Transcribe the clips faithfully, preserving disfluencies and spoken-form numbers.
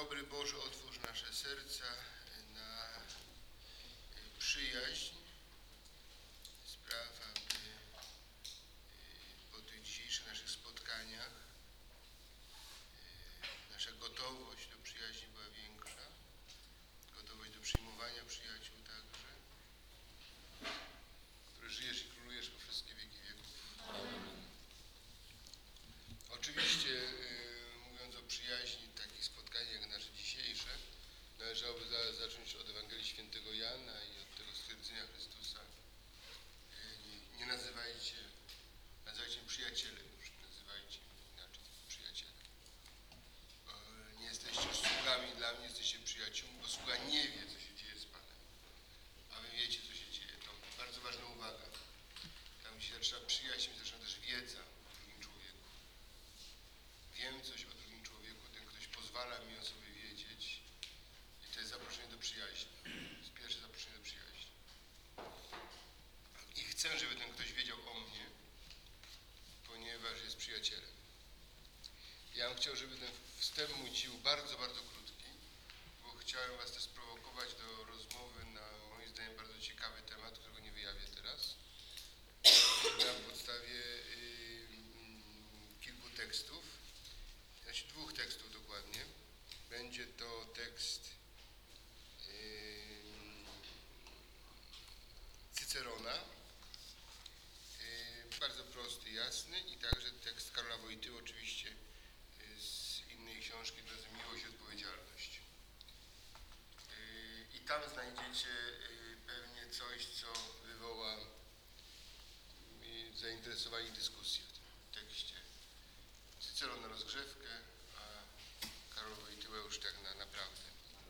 Dobry Boże, otwórz nasze serca na przyjaźń. Spraw, aby po tych dzisiejszych naszych spotkaniach nasza gotowość do przyjaźni była większa, gotowość do przyjmowania przyjaciół także, który żyjesz i królujesz po wszystkie wieki wieków. Amen. Oczywiście, mówiąc o przyjaźni, takich spotkań jak nasze dzisiejsze, należałoby za, zacząć od Ewangelii Świętego Jana i od tego stwierdzenia Chrystusa. Nie, nie nazywajcie, nazywajcie mnie przyjacielem, już nazywajcie mnie inaczej, przyjacielem. Nie jesteście sługami dla mnie, jesteście przyjaciółmi, bo sługa nie wie, co się dzieje z Panem. A wy wiecie, co się dzieje. To bardzo ważna uwaga. Tam, gdzie zaczyna przyjaźń, zaczyna też wiedza o drugim człowieku. Wiem coś o drugim człowieku, ten ktoś pozwala mi o sobie wiedzieć. I to jest zaproszenie do przyjaźni. To jest pierwsze zaproszenie do przyjaźni. I chcę, żeby ten ktoś wiedział o mnie, ponieważ jest przyjacielem. Ja bym chciał, żeby ten wstęp mój ci był bardzo, bardzo krótki, bo chciałem was też sprowokować do rozmowy na, moim zdaniem, bardzo ciekawy temat, którego nie wyjawię teraz. Na podstawie y, kilku tekstów, znaczy dwóch tekstów dokładnie. Będzie to tekst y, Cycerona, y, bardzo prosty, jasny, i także tekst Karola Wojtyły, oczywiście y, z innej książki, drodzy, Miłość i Odpowiedzialność. Y, I tam znajdziecie y, pewnie coś, co wywoła y, zainteresowanie i dyskusję w tym tekście. Cyceron na rozgrzewkę, a Karol Wojtyła już tak na naprawdę.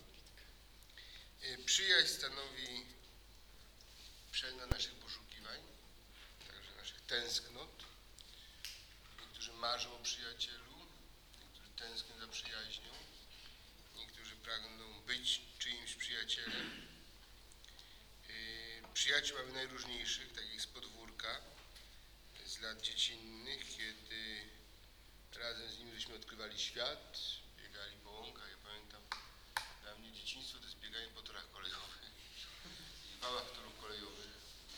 Y, przyjaźń stanowi przedmiot naszych poszukiwań, także naszych tęsknot. Niektórzy marzą o przyjacielu, niektórzy tęsknią za przyjaźnią, niektórzy pragną być czyimś przyjacielem. Yy, przyjaciół mamy najróżniejszych, takich z podwórka, z lat dziecinnych, kiedy razem z nimi żeśmy odkrywali świat, biegali po łąkach. Ja pamiętam, dla mnie dzieciństwo to jest bieganie po torach kolejowych i wałach torów kolejowych.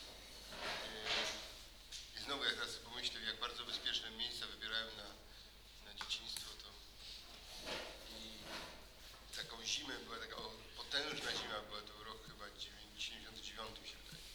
I znowu, jak teraz sobie pomyślę, jak bardzo bezpieczne miejsca wybierałem na, na dzieciństwo, to i taką zimę była, taka o, potężna zima była, to był rok chyba dziewięćdziesiąty dziewiąty, mi się wydaje.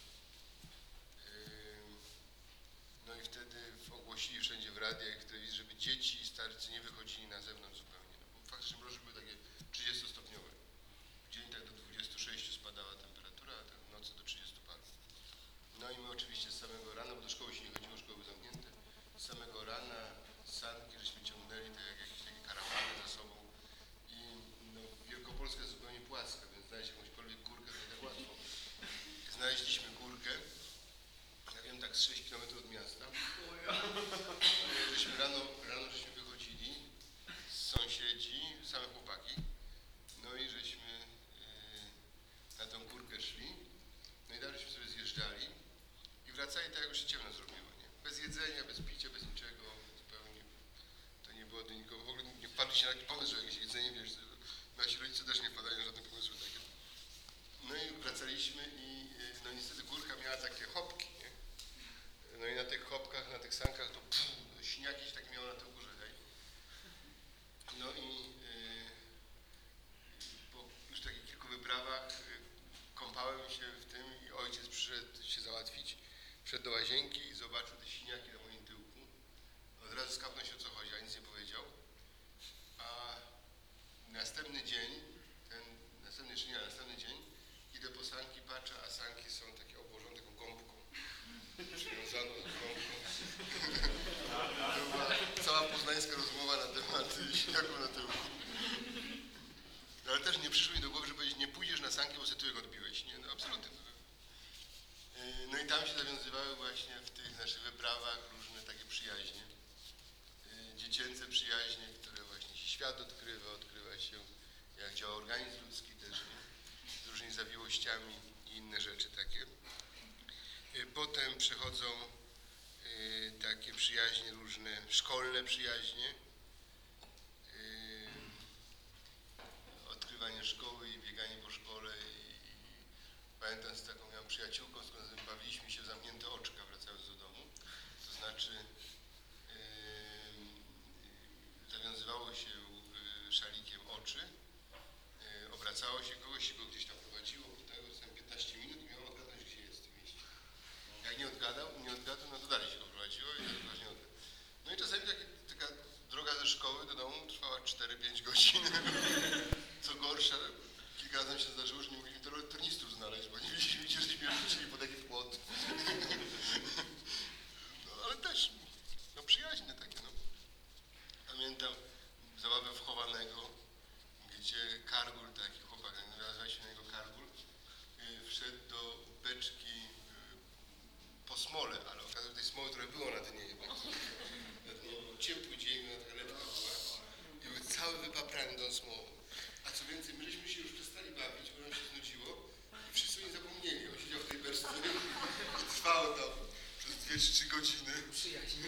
No i wtedy ogłosili wszędzie w radiach i w telewizji, żeby dzieci i starcy nie wychodzili na zewnątrz zupełnie, no bo faktycznie mrozy były takie trzydziestostopniowe. W dzień tak do dwudziestu sześciu spadała temperatura, a tak w nocy do trzydziestu paru. No i my oczywiście z samego rana, bo do szkoły się nie chodziło, szkoły były zamknięte, z samego rana sanki żeśmy ciągnęli tak jak jakieś takie karawany za sobą. I no, Wielkopolska jest zupełnie płaska, więc znaleźć jakąśkolwiek górkę to nie tak łatwo. Znaleźliśmy górkę, ja wiem, tak z sześć kilometrów od miasta. No, żeśmy rano, rano żeśmy wychodzili, sąsiedzi, same chłopaki, no i żeśmy yy, na tą górkę szli. No i dalej żeśmy sobie zjeżdżali i wracali tak, jak już się ciemno zrobiło, nie? Bez jedzenia, bez picia, bez niczego, zupełnie. To nie było do nikogo. W ogóle nie wpadliście na taki pomysł, że jakieś jedzenie, wiesz, nasi rodzice też nie wpadają na żadne pomysły takie. No i wracaliśmy i no niestety górka miała takie chopki, nie? No i na tych chopkach, na tych sankach to pff, śniaki się takie miało na tej górze, hej. No i yy, po już takich kilku wyprawach yy, kąpałem się w tym i ojciec przyszedł się załatwić, wszedł do łazienki i zobaczył te siniaki na moim tyłku. Od razu skapnął się, o co chodzi, a nic nie powiedział. A następny dzień, ten następny dzień, a następny dzień idę po sanki, patrzę, a sanki są takie obłożone taką gąbką, przywiązaną gąbką. To była cała poznańska rozmowa na temat siniaków na tyłku. No, ale też nie przyszło mi do głowy, że powiedzieć, nie pójdziesz na sanki, bo sobie tyłek odbiłeś. Nie, no absolutnie. No i tam się zawiązywały właśnie w tych naszych wyprawach różne takie przyjaźnie. Dziecięce przyjaźnie, które właśnie się świat odkrywa, odkrywa się, jak działa organizm ludzki też, nie? Z różnymi zawiłościami i inne rzeczy takie. Potem przychodzą takie przyjaźnie różne, szkolne przyjaźnie. przyjaciółką, z którą bawiliśmy się w zamknięte oczka, wracając do domu. To znaczy yy, zawiązywało się yy, szalikiem oczy, yy, obracało się kogoś, go gdzieś tam prowadziło, pytało tam piętnaście minut i miało odgadnąć, gdzie jest w tym mieście. Jak nie odgadał, nie odgadł, no to dalej się go prowadziło i to właśnie odgadł. No i czasami taki, taka droga ze szkoły do domu trwała cztery pięć godzin. Co gorsza, kilka razy nam się zdarzyło, że nie mogliśmy turnistów znaleźć, bo nie wiedzieliśmy, gdzie żeśmy rzucili pod jaki płot. No ale też, no przyjaźnie takie, no. Pamiętam zabawę wchowanego, gdzie Kargul, taki chłopak, nazywa się na niego Kargul, yy, wszedł do beczki yy, po smole, ale okazało się, że tej smoły trochę było na dnie jednak. Był ciepły dzień, na taka lepka była i był cały wypaprany tą smołą. A co więcej, my żeśmy się już przestali bawić, bo nam się znudziło i wszyscy nie zapomnieli. On siedział w tej beczce i trwało tam przez dwie czy trzy godziny. Przyjaźń.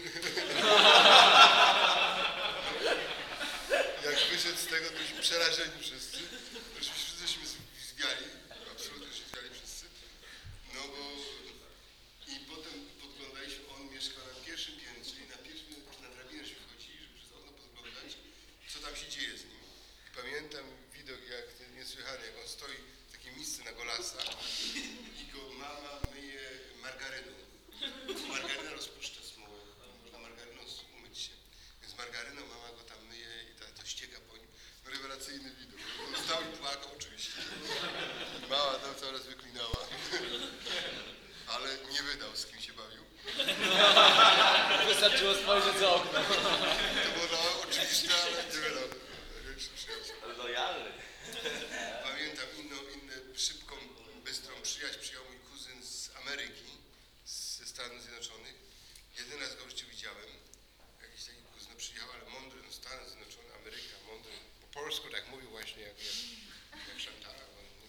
Jak wyszedł z tego, to byliśmy przerażeni wszyscy. Oczywiście wszyscy żeśmy zwiali, absolutnie się zwiali wszyscy. No bo i potem podglądaliśmy, on mieszkał na pierwszym piętrze i na pierwszym, na drabinę żeśmy wchodzili, żeby przez okno podglądać, co tam się dzieje z nim. I pamiętam widok jak ten niesłychany, jak on stoi w takiej misce na golasa i go mama myje margaryną. Margaryna rozpuszcza smołę, można margaryną umyć się. Więc margaryną mama go tam myje i ta, to ścieka po nim. No rewelacyjny widok. On stał i płakał oczywiście. Mama tam cały raz wyklinała. Ale nie wydał, z kim się bawił. Wystarczyło spojrzeć za okno. To było no, oczywiste, ale nie wydał. Większy przyjaciół. Lojalny. Pamiętam inną, inną szybką, bystrą przyjaźń przyjął mój kuzyn z Ameryki, ze Stanów Zjednoczonych. Jedyny raz go w życiu widziałem. Jakiś taki kuzyn przyjechał, ale mądry, no Stany Zjednoczone, Ameryka, mądry. Po polsku tak mówił właśnie, jak, jak, jak Szantara.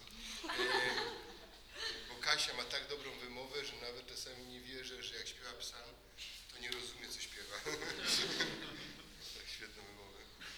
Bo Kasia ma tak dobrą wymowę, że nawet czasami nie wierzę, że jak śpiewa psalm, to nie rozumie, co śpiewa. Tak świetną wymowę.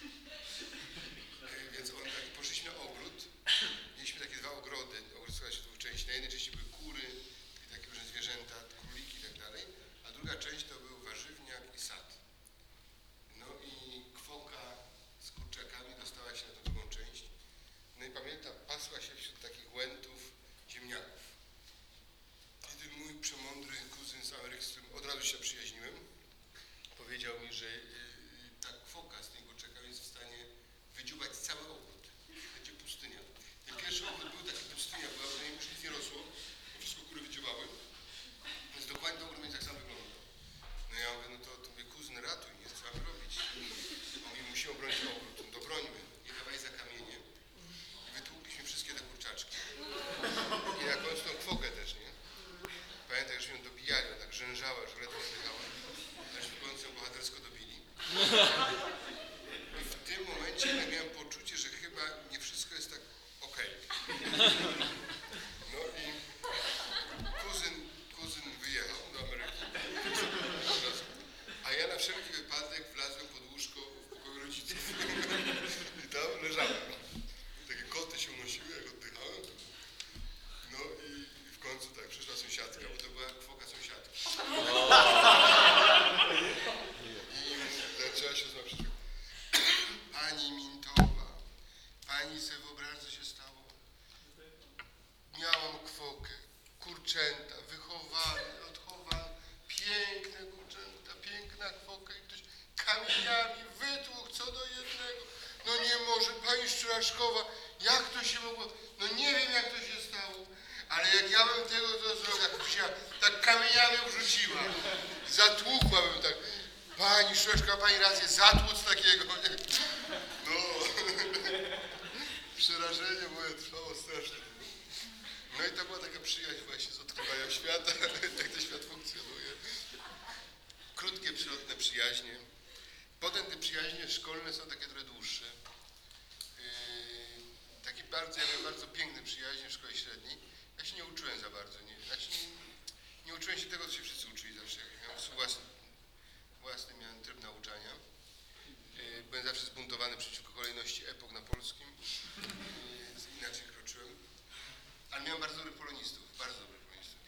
Więc on tak, poszliśmy na ogród. Mieliśmy takie dwa ogrody. Ogród składał się w części. Na jednej części były kury i takie różne zwierzęta, króliki i tak dalej, a druga część to był warzywniak i sad. No i kwoka z kurczakami dostała się na tą drugą część. No i pamiętam, pasła się wśród takich łętów ziemniaków. I ten mój przemądry kuzyn z Ameryki, z którym od razu się przyjaźniłem, powiedział mi, że yy, ta kwoka z tymi kurczakami jest w stanie wydziubać cały ogród. Będzie pustynia. Ten pierwszy ogród był taki pustynia, była, w niej już nic nie rosło, bo wszystko kury wydziubały. Więc dokładnie ten ogród będzie tak samo wyglądał. No ja mówię, no to, to mnie kuzyn ratuj, nie co mamy robić. On mówi, musimy obronić ogród, no to brońmy. I dawaj za kamienie. I wytłukliśmy wszystkie te kurczaczki. I na końcu tą kwokę też, nie? Pamiętam, że ją dobijali, ona tak rzężała, że ledwo oddychała. Aż w końcu ją bohatersko dobili. I w tym momencie ja miałem poczucie, że chyba nie wszystko jest tak okej. No i kuzyn, kuzyn wyjechał do Ameryki. A ja na wszelki wypadek wlazłem pod łóżko w pokoju rodziców. I tam leżałem. Takie koty się unosiły, jak oddychałem. No i w końcu tak, przyszła sąsiadka, bo to była kwoka sąsiadki. I zaczęła się znowu przyczepić. Pani Mintowa, pani sobie wyobraża, co się stało? Miałam kwokę, kurczęta, wychowane, odchowane, piękne kurczęta, piękna kwoka i ktoś kamieniami wytłukł co do jednego. No nie może, pani Szczuraszkowa, jak to się mogło? No nie wiem, jak to się stało, ale jak ja bym tego to zrobił, tak, się, tak kamieniami wrzuciła, zatłukłabym tak. Pani Szczuraszkowa, pani rację, zatłuc takiego. No, przerażenie moje trwało strasznie. No i to była taka przyjaźń właśnie z odkrywania świata, jak ten świat funkcjonuje. Krótkie, przylotne przyjaźnie. Potem te przyjaźnie szkolne są takie trochę dłuższe. Yy, takie bardzo, ja miałem bardzo piękne przyjaźnie w szkole średniej. Ja się nie uczyłem za bardzo. Nie, znaczy nie, nie uczyłem się tego, co się wszyscy uczyli zawsze. Ja miałem własny, własny miałem tryb nauczania. Yy, byłem zawsze zbuntowany przeciwko kolejności epok na polskim. Yy, inaczej kroczyłem. Ale miałem bardzo dobrych polonistów, bardzo dobrych polonistów.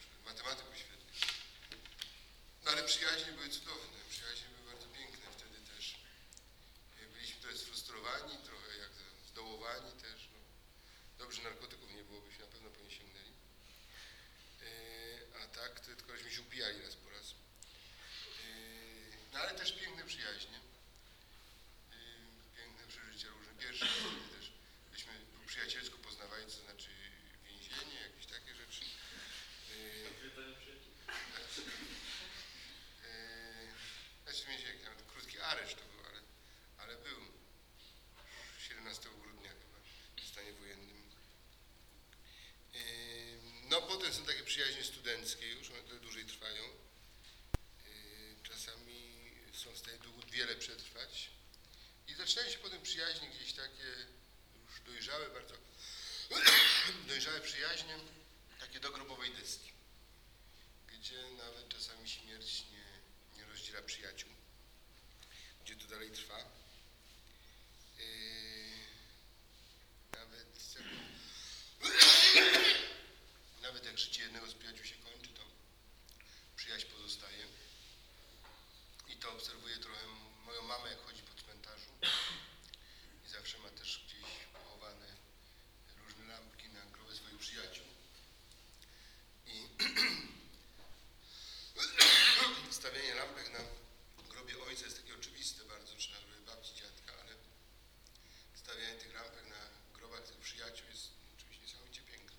przyjaźnie były cudowne, przyjaźnie były bardzo piękne wtedy też. Byliśmy trochę sfrustrowani, trochę jak zdołowani też. No. Dobrze, narkotyków nie było, byśmy na pewno po nie sięgnęli. A tak, to tylko żeśmy się upijali raz po raz. No ale też piękne przyjaźnie. Piękne przeżycia różne. Pierwsze wtedy też byśmy po przyjacielsku poznawali, co znaczy więzienie, jakieś takie rzeczy. Znaczy więzienie, nawet krótki areszt to był, ale, ale był. siedemnastego grudnia chyba w stanie wojennym. No potem są takie przyjaźnie studenckie już, one trochę dłużej trwają. Czasami są w stanie długo, wiele przetrwać. I zaczynają się potem przyjaźnie gdzieś takie już dojrzałe, bardzo dojrzałe przyjaźnie, takie do grobowej deski, gdzie nawet czasami śmierć nie, nie rozdziela przyjaciół, gdzie to dalej trwa. Yy, nawet, nawet jak życie jednego z przyjaciół się kończy, to przyjaźń pozostaje. I to obserwuję trochę moją mamę, jak chodzi po cmentarzu i zawsze ma też gdzieś pochowane różne lampki na grobie swoich przyjaciół. I stawianie lampek na grobie ojca jest takie oczywiste bardzo, czy na grobie babci, dziadka, ale stawianie tych lampek na grobach tych przyjaciół jest oczywiście niesamowicie piękne.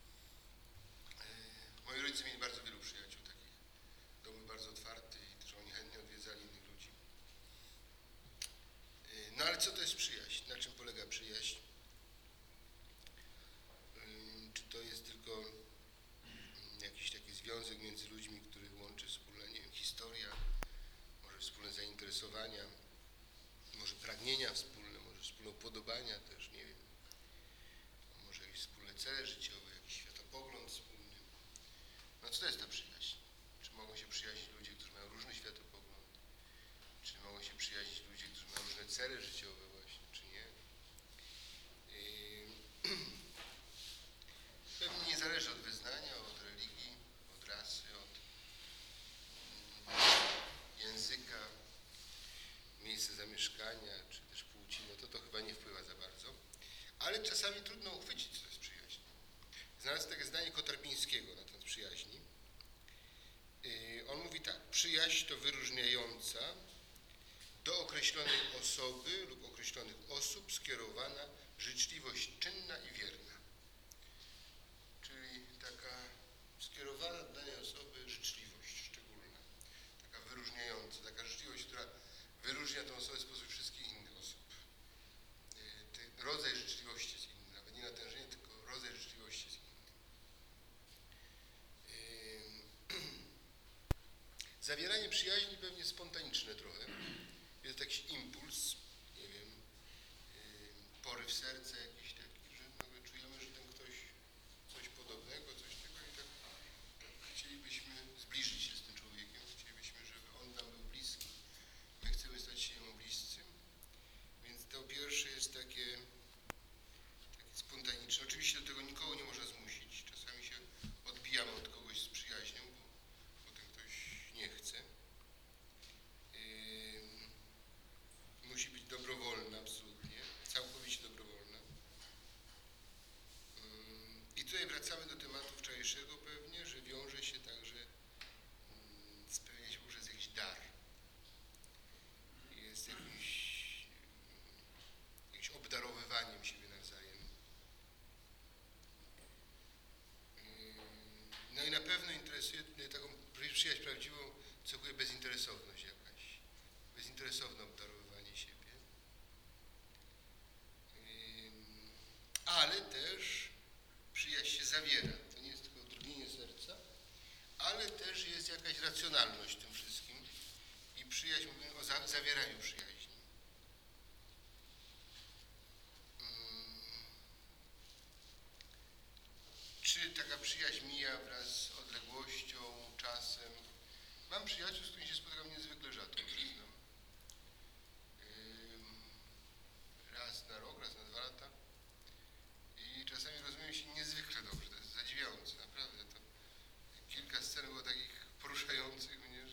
Moi rodzice mieli bardzo wielu przyjaciół takich. Dom był bardzo otwarty i też oni chętnie odwiedzali innych ludzi. No ale co to jest przyjaźń? Na czym polega przyjaźń? Czy to jest tylko jakiś taki związek między ludźmi, których łączy wspólna, nie wiem, historia, może wspólne zainteresowania, może pragnienia wspólne, może wspólne upodobania też, nie wiem. Może jakieś wspólne cele życiowe, jakiś światopogląd wspólny. No co to jest ta przyjaźń? Czy mogą się przyjaźnić ludzie, którzy mają różny światopogląd? Czy mogą się przyjaźnić ludzie, którzy mają różne cele życiowe właśnie, czy nie? Pewnie nie zależy od wyznania, od religii, od rasy, od języka, miejsca zamieszkania, czy też płci. No to to chyba nie wpływa za bardzo. Ale czasami trudno uchwycić, co to jest przyjaźń. Znalazłem takie zdanie Kotarbińskiego na temat przyjaźni. On mówi tak: przyjaźń to wyróżniająca do określonej osoby lub określonych osób skierowana życzliwość czynna i wierna. Czyli taka skierowana do danej osoby życzliwość szczególna, taka wyróżniająca, taka życzliwość, która wyróżnia tę osobę spośród wszystkich innych osób. Ten rodzaj życzliwości jest inny, nawet nie natężenie, tylko rodzaj życzliwości jest inny. Zawieranie przyjaźni pewnie spontaniczne trochę. Jest jakiś impuls, nie wiem, poryw serca jakiś taki, że nagle czujemy, że ten ktoś coś podobnego, coś takiego i tak, tak chcielibyśmy zbliżyć się z tym człowiekiem, chcielibyśmy, żeby on nam był bliski. My chcemy stać się jemu bliscy. Więc to pierwsze jest takie, takie spontaniczne. Oczywiście do tego nikogo nie można zmusić. Czasami się odbijamy od kogoś z przyjaźnią, bo potem ktoś nie chce. Yy, musi być dobrowolna absolutnie, całkowicie dobrowolna. Yy, I tutaj wracamy do tematu wczorajszego pewnie, że wiąże się także yy, spełnienie się poprzez jakiś dar. Jest jakimś, jakimś obdarowywaniem siebie nawzajem. Yy, no i na pewno interesuje, taką przyjaźń prawdziwą cechuje bezinteresowność jakaś. Bezinteresowne obdarowywanie siebie. Yy, ale też przyjaźń się zawiera. To nie jest tylko drgnienie serca, ale też jest jakaś racjonalność w tym wszystkim. I przyjaźń, mówimy o za, zawieraniu przyjaźni. Yy, czy taka przyjaźń mija wraz z odległością, czasem? Mam przyjaciół, z którymi się spotykam niezwykle rzadko, przyznam. Yy, raz na rok, raz na dwa lata. I czasami rozumiem się niezwykle dobrze, to jest zadziwiające, naprawdę. To kilka scen było takich poruszających mnie,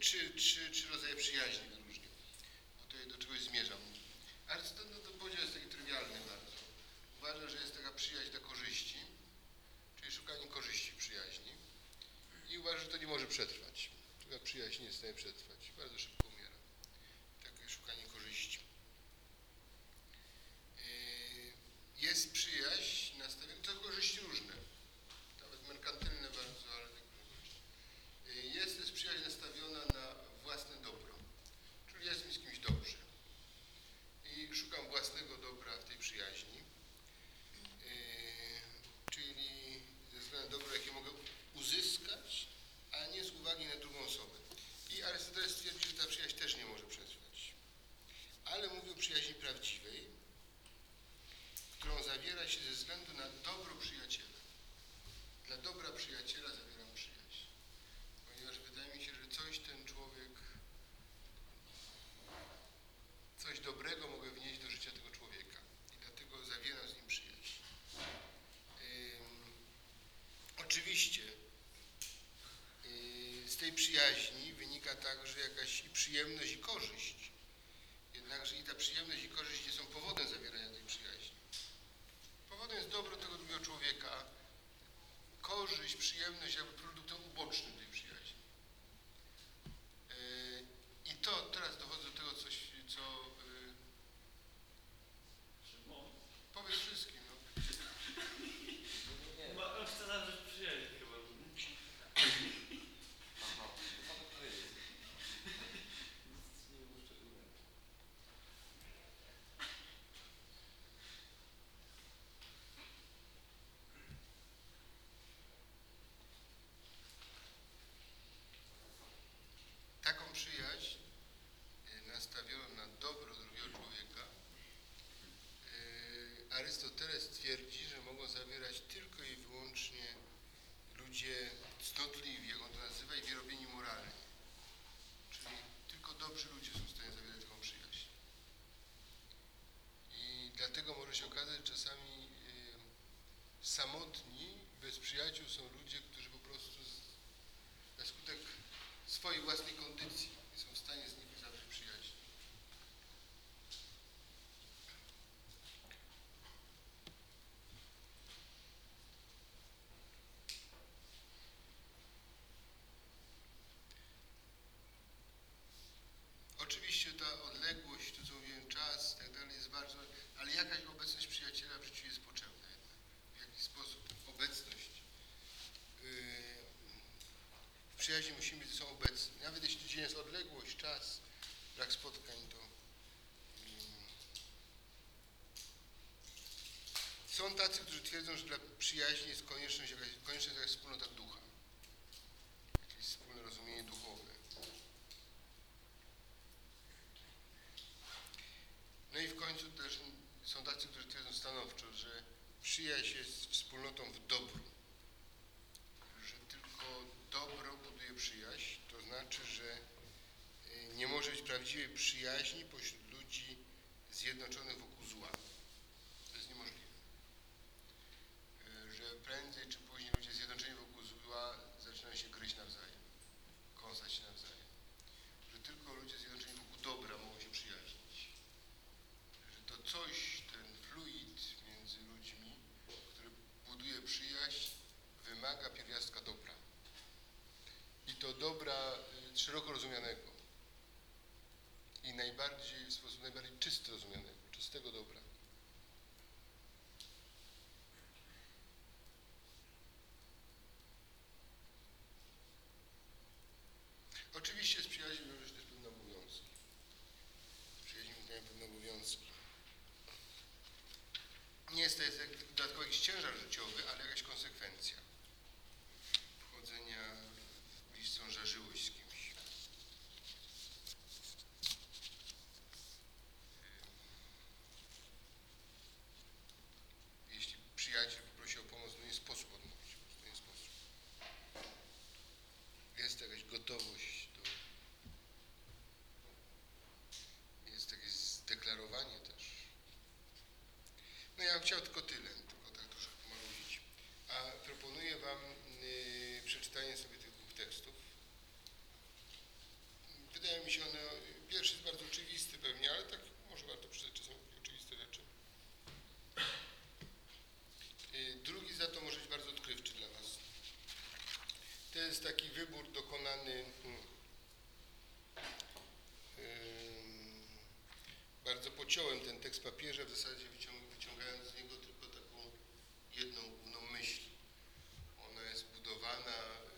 trzy, trzy, trzy rodzaje przyjaźni wyróżnił. Bo tutaj do czegoś zmierzam. Arystoteles no, to podział jest taki trywialny bardzo. Uważa, że jest taka przyjaźń dla korzyści, czyli szukanie korzyści w przyjaźni. I uważa, że to nie może przetrwać. Taka przyjaźń nie jest w stanie przetrwać. Bardzo szybko umiera. Takie szukanie korzyści. Jest przyjaźń nastawiona, to korzyści różne. Nawet merkantylne bardzo, ale tak korzyści. Jest też przyjaźń nastawiona na własne dobro. Czyli jest mi z kimś dobrze. I szukam własnego dobra w tej przyjaźni. Czyli ze względu na dobro, jakie mogę uzyskać, a nie z uwagi na drugą osobę. I Arystoteles twierdzi, że ta przyjaźń też nie może przetrwać. Ale mówi o przyjaźni prawdziwej, którą zawiera się ze względu na dobro przyjaciela. Dla dobra przyjaciela zawieram przyjaźń. Ponieważ wydaje mi się, że coś ten człowiek, coś dobrego mogę wnieść do życia tego człowieka. I dlatego zawieram z nim przyjaźń. Ym, oczywiście yy, z tej przyjaźni wynika także jakaś i przyjemność, i korzyść. Jednakże i ta przyjemność, i korzyść nie są powodem zawierania tej przyjaźni. Powodem jest dobro tego drugiego człowieka, korzyść, przyjemność jakby produktem ubocznym tej przyjaźni. Yy, I to teraz dochodzę do tego, coś, co yy, powiedz wszystkim. No. Ma, on chce zawrzeć przyjaźń chyba. Aha, co to powiedzieć? Nie wiem szczególnie. Taką przyjaźń yy, nastawioną na dobro drugiego człowieka yy, Arystoteles twierdzi, że mogą zawierać tylko i wyłącznie ludzie cnotliwi, jak on to nazywa, i wyrobieni moralnie. Czyli tylko dobrzy ludzie są w stanie zawierać taką przyjaźń. I dlatego może się okazać, że czasami yy, samotni, bez przyjaciół są ludzie, którzy po prostu z, na skutek swojej własnej kondycji nie są w stanie z nimi zawrzeć przyjaźń. Oczywiście ta odległość, to co mówiłem, czas i tak dalej jest bardzo, ale jakaś obecność przyjaciela w życiu jest potrzebna jednak. W jakiś sposób obecność. Yy, w przyjaźni musimy być ze sobą obecni. Nawet jeśli gdzieś jest odległość, czas, brak spotkań, to yy. Są tacy, którzy twierdzą, że dla przyjaźni jest konieczność jakaś, konieczna jest jakaś wspólnota ducha. Jakieś wspólne rozumienie duchowe. No i w końcu też są tacy, którzy twierdzą stanowczo, że przyjaźń jest wspólnotą w dobru. Że tylko dobro buduje przyjaźń, to znaczy, że nie może być prawdziwej przyjaźni pośród ludzi zjednoczonych wokół zła. To jest niemożliwe. Że prędzej czy później ludzie zjednoczeni wokół zła zaczynają się gryźć nawzajem, kąsać się nawzajem. Że tylko ludzie zjednoczeni wokół dobra mogą się przyjaźnić. To coś, ten fluid między ludźmi, który buduje przyjaźń, wymaga pierwiastka dobra. I to dobra y, szeroko rozumianego. I najbardziej, w sposób najbardziej czysty rozumianego, czystego dobra. Oczywiście z przyjaźnią wiąże się też pewne obowiązki. Z przyjaźnią wynikają pewne obowiązki. Nie jest to jest dodatkowy jakiś ciężar życiowy, ale jakaś konsekwencja wchodzenia w bliską zażyłość z kimś. mi się one, pierwszy jest bardzo oczywisty pewnie, ale tak może warto przeczytać czasem takie oczywiste rzeczy. Y, Drugi za to może być bardzo odkrywczy dla Was. To jest taki wybór dokonany hmm, ym, bardzo pociąłem ten tekst papieża, w zasadzie wyciąg, wyciągając z niego tylko taką jedną główną myśl. Ona jest budowana,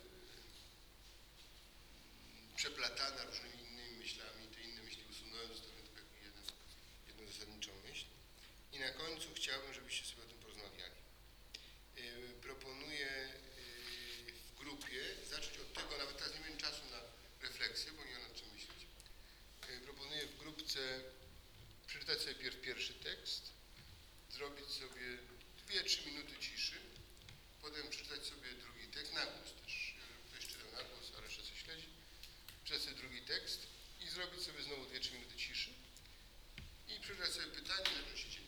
yy, przeplatana różnymi innymi myślami, te inne myśli usunąłem, zostawiam tylko jakby jeden, jedną zasadniczą myśl. I na końcu chciałbym, żebyście sobie o tym porozmawiali. Yy, proponuję yy, w grupie zacząć od tego, nawet teraz nie miałem czasu na refleksję, bo nie mam nad czym myśleć. Yy, proponuję w grupce przeczytać sobie pierw pierwszy tekst, zrobić sobie dwie trzy minuty ciszy, potem przeczytać sobie drugi tekst, na głos też, ktoś czytał na głos, a reszta coś śledzi, przeczytać sobie drugi tekst i zrobić sobie znowu dwie trzy minuty ciszy i przeczytać sobie pytanie, zacząć się